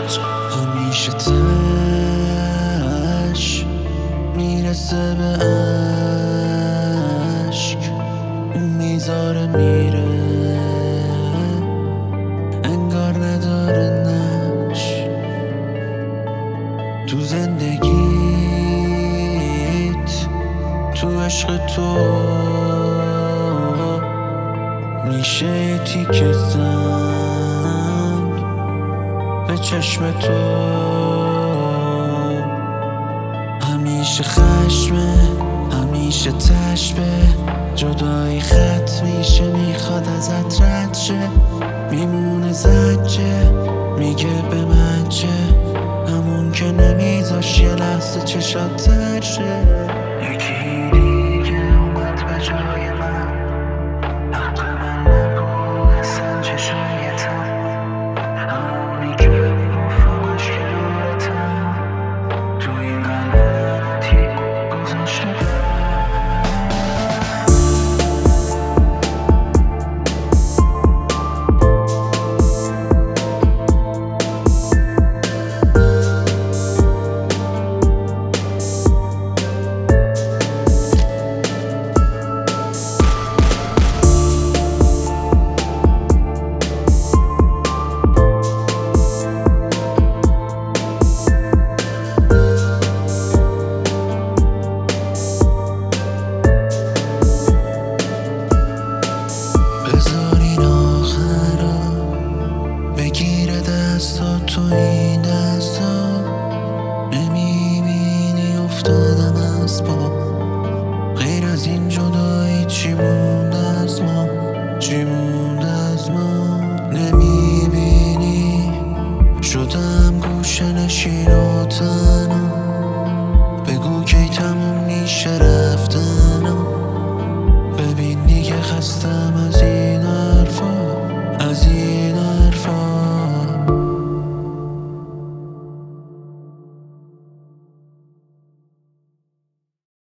همیشه تش میرسه به عشق، اون میذاره میره انگار نداره نش. تو زندگیت، تو عشق تو میشه یه تیکه سنگ به چشم تو. همیشه خشمه، همیشه تشبه، جدایی خط میشه، میخواد ازت رد شه، میمونه زجه، میگه به من چه، همون که نمیذاش یه لحظه چشات تر شه. یکی دیگه اومد به جای من، حق من نبود اصلا چشایتم، همونی که میگفتمش کنارتم، توی قلبتی گذاشته. بذارین آخرا بگیره دستا، تو این دستا نمیبینی افتادم از پا.